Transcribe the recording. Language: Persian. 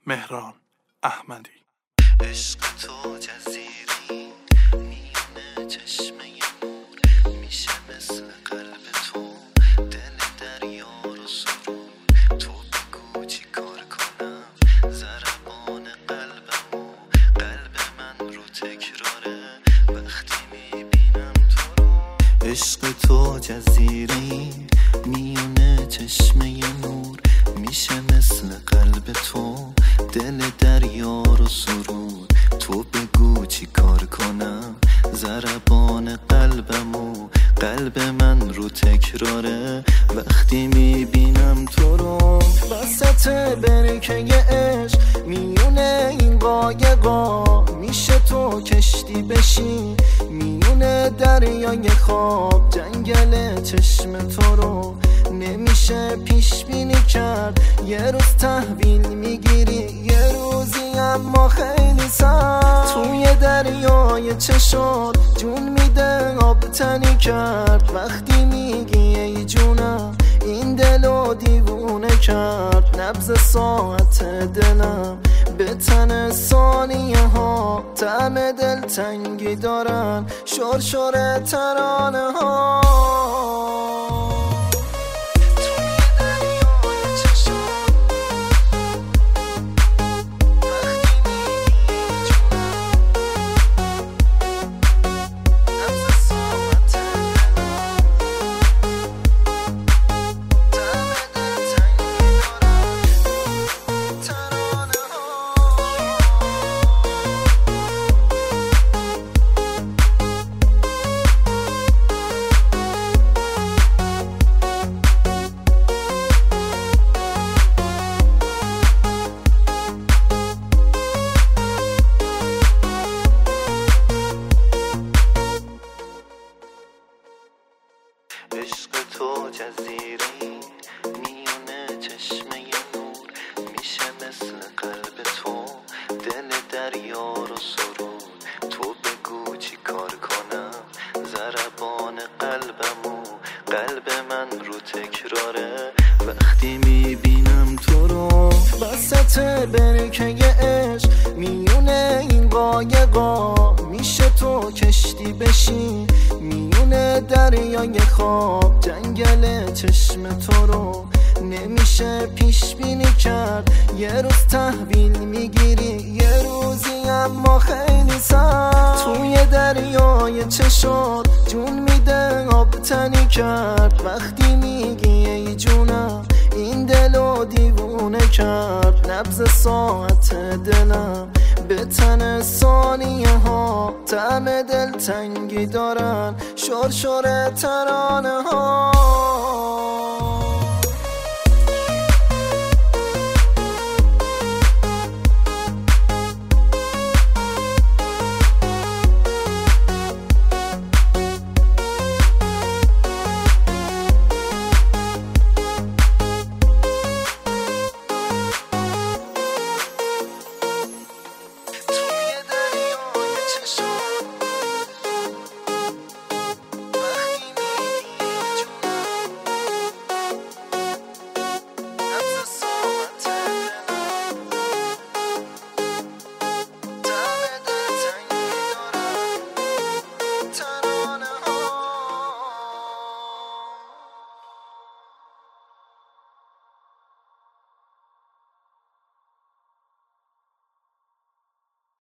مهران احمدی. عشق تو جزیری میونه چشمه نور، میشه مثل قلب تو دل دریا رو سرود. تو بگو چی کار کنم ضربان قلبمو، قلب من رو تکراره وقتی میبینم تو رو. عشق تو جزیری میونه چشمه نور، میشه مثل قلب تو دل دریا رو سرود. تو بگو چی کار کنم ضربان قلبمو، قلب من رو تکراره وقتی میبینم تو رو. وسط برکه عشق میونه این قایقا، میشه تو کشتی بشی میونه دریای خواب. جنگل چشم تو رو نمیشه پیش بینی کرد، یه روز تحویل میگیری یه روزی اما خیلی سخت. توی دریای چشات جون میده آب تنی کرد، وقتی میگی ای جونم این دلو دیوونه کرد. نبض ساعت دلم به تن ثانیه ها، طعم دلتنگی دارن شرشر ترانه ها. عشق تو جزیری میونه چشمه نور، میشه مثل قلب تو دل دریا رو سرود. تو بگو چی کار کنم ضربان قلبمو، قلب من رو تکراره وقتی میبینم تو رو. وسط برکه عشق میونه این قایقا، میشه تو کشتی بشی میونه دریای خواب. جنگل چشم تو رو نمیشه پیش بینی کرد، یه روز تحویل میگیری یه روزی اما خیلی سخت. توی دریای چشات جون میده آب تنی کرد، وقتی میگی ای جونم این دلو دیوونه کرد. نبض ساعت دلم به تن ثانیه ها، طعم دلتنگی دارن شرشر ترانه ها.